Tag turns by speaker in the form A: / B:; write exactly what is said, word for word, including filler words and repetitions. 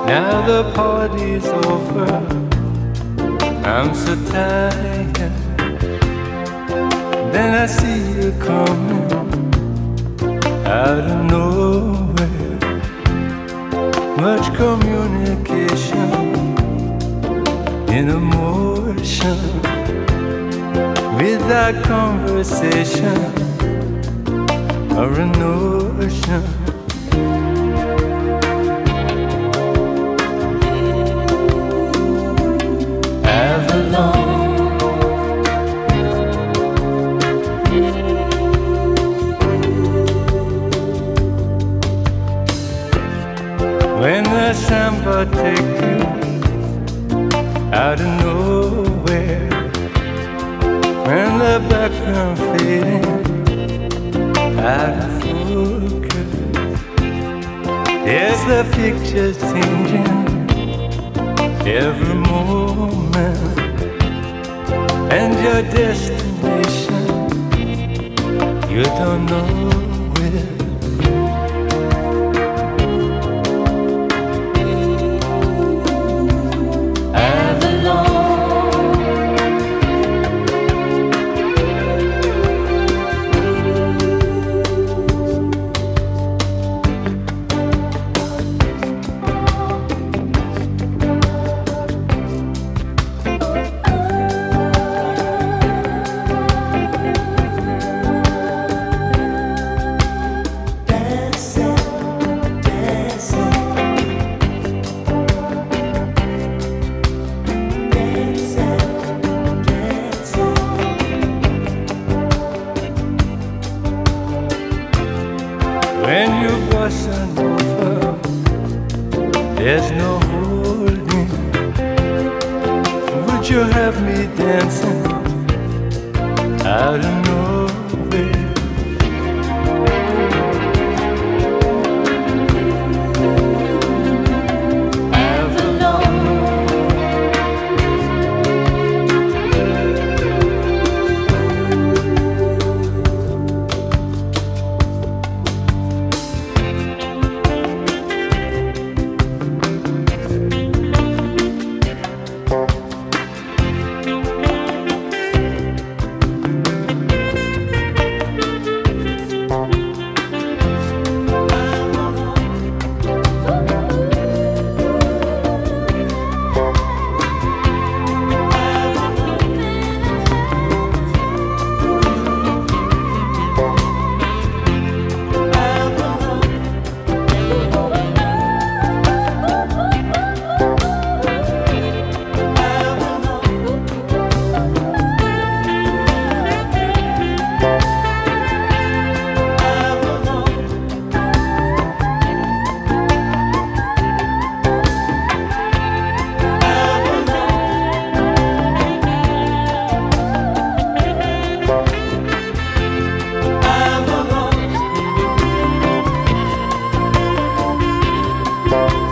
A: Now the party's over, I'm so tired. Then I see you coming out of nowhere. Much communication in emotion, without conversation or a notion. When the samba take you out of nowhere, when the background fading out of focus, there's the pictures changing every moment, and your destination you don't know where. When you bustin' over, there's no holding. Would you have me dancing out of nowhere? Bye.